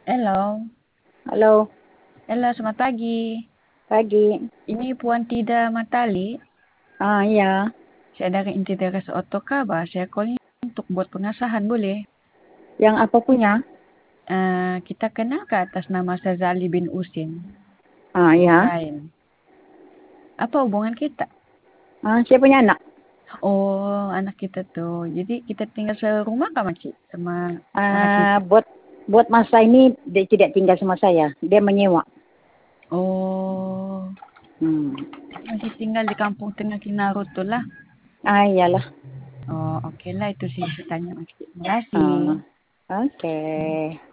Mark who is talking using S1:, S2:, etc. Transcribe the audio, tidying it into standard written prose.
S1: Hello.
S2: Halo,
S1: Halo, selamat pagi.
S2: pagi.
S1: Ini Puan Tida Matali.
S2: Iya.
S1: Saya dari Inti Teras Otokaba. Saya call untuk buat pengasahan, boleh?
S2: Yang apa punya?
S1: Kita kenal ke atas nama Sazali bin Usin.
S2: Iya.
S1: Lain. Apa hubungan kita?
S2: Saya punya anak.
S1: Oh, anak kita tuh. Jadi kita tinggal serumah kah, Makcik? Sama anak kita?
S2: Buat masa ini dia tidak tinggal sama saya. Dia menyewa.
S1: Oh,
S2: Hmm.
S1: masih tinggal di kampung Tengah Kinarut tuh lah.
S2: Iyalah.
S1: Oh, oke lah. Itu sih saya tanya, Makcik. Terima kasih.
S2: Oke.